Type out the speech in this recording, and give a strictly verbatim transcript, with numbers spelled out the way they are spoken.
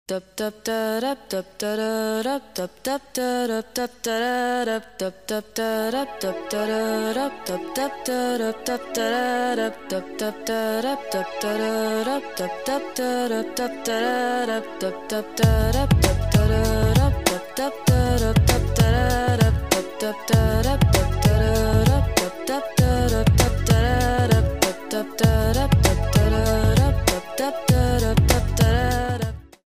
Dup dup da dup dup da da dup dup dup da dup dup da da dup dup dup da dup dup da da dup dup dup da dup dup da da dup dup da dup dup da da dup dup da dup dup da da dup dup da dup dup da da dup dup da dup dup da da dup dup da dup